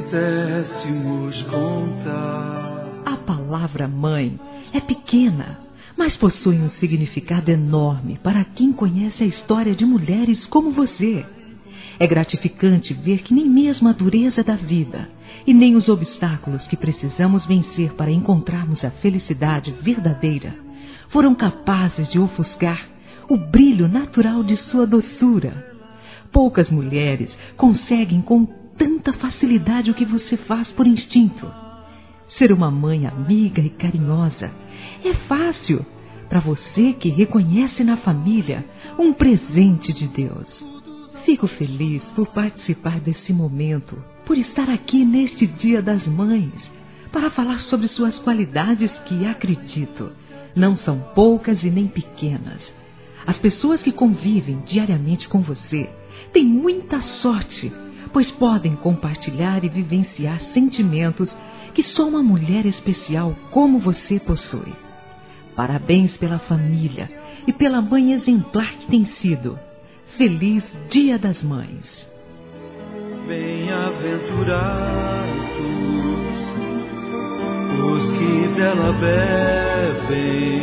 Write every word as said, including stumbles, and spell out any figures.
pudéssemos contar. A palavra mãe é pequena, mas possui um significado enorme para quem conhece a história de mulheres como você. É gratificante ver que nem mesmo a dureza da vida e nem os obstáculos que precisamos vencer para encontrarmos a felicidade verdadeira foram capazes de ofuscar o brilho natural de sua doçura. Poucas mulheres conseguem com tanta facilidade o que você faz por instinto. Ser uma mãe amiga e carinhosa é fácil para você que reconhece na família um presente de Deus. Fico feliz por participar desse momento, por estar aqui neste Dia das Mães, para falar sobre suas qualidades que, acredito, não são poucas e nem pequenas. As pessoas que convivem diariamente com você têm muita sorte, pois podem compartilhar e vivenciar sentimentos que só uma mulher especial como você possui. Parabéns pela família e pela mãe exemplar que tem sido. Feliz Dia das Mães. Bem-aventurados os que dela bebem.